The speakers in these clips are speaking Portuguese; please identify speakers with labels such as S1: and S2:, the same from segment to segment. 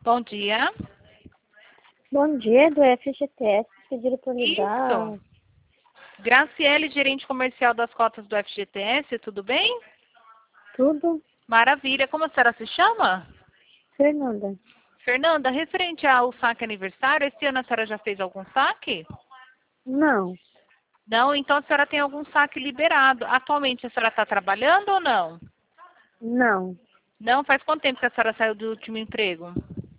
S1: Bom dia.
S2: Bom dia, do FGTS. Pediram para ligar.
S1: Isso. Graciele, gerente comercial das cotas do FGTS, tudo bem?
S2: Tudo?
S1: Maravilha. Como a senhora se chama?
S2: Fernanda.
S1: Fernanda, referente ao saque aniversário, esse ano a senhora já fez algum saque?
S2: Não,
S1: Não? Então a senhora tem algum saque liberado. Atualmente a senhora está trabalhando ou não?
S2: não.
S1: Não? Faz quanto tempo que a senhora saiu do último emprego?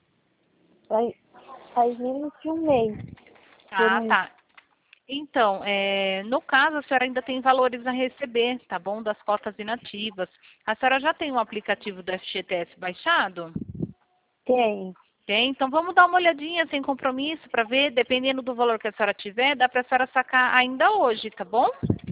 S2: Faz menos de um mês.
S1: Ah, tá. Então, no caso, a senhora ainda tem valores a receber, tá bom? Das cotas inativas. A senhora já tem um aplicativo do FGTS baixado?
S2: Tem.
S1: Tem, então vamos dar uma olhadinha sem compromisso para ver, dependendo do valor que a senhora tiver, dá para a senhora sacar ainda hoje, tá bom?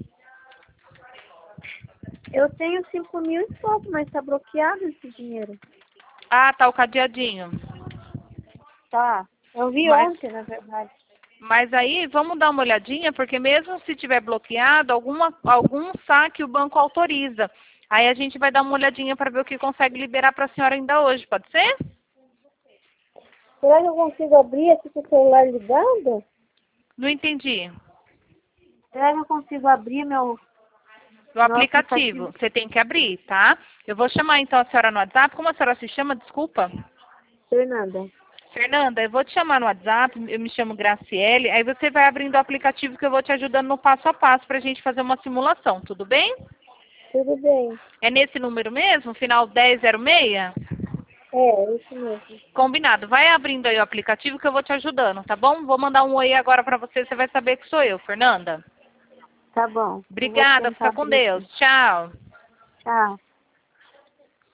S2: Eu tenho 5.000 e pouco, mas tá bloqueado esse dinheiro.
S1: Ah, tá o cadeadinho.
S2: Tá. Eu vi
S1: Mas,
S2: ontem, na verdade.
S1: mas aí vamos dar uma olhadinha, porque mesmo se tiver bloqueado, algum saque o banco autoriza. Aí a gente vai dar uma olhadinha para ver o que consegue liberar para a senhora ainda hoje, pode ser?
S2: Será que eu consigo abrir aqui com o celular ligado?
S1: Não entendi.
S2: Será que eu consigo abrir meu
S1: Aplicativo,
S2: aplicativo?
S1: você tem que abrir, tá? Eu vou chamar então a senhora no WhatsApp. Como a senhora se chama? Desculpa.
S2: Fernanda.
S1: Fernanda, eu vou te chamar no WhatsApp, eu me chamo Graciele, aí você vai abrindo o aplicativo que eu vou te ajudando no passo a passo para a gente fazer uma simulação, tudo bem?
S2: Tudo bem.
S1: É nesse número mesmo, final 1006?
S2: É isso mesmo.
S1: Combinado. Vai abrindo aí o aplicativo que eu vou te ajudando, tá bom? Vou mandar um oi agora para você, você vai saber que sou eu, Fernanda.
S2: Tá bom. Eu vou
S1: Obrigada,
S2: tentar
S1: fica com
S2: abrir
S1: Deus.
S2: aqui.
S1: Tchau.
S2: Tchau.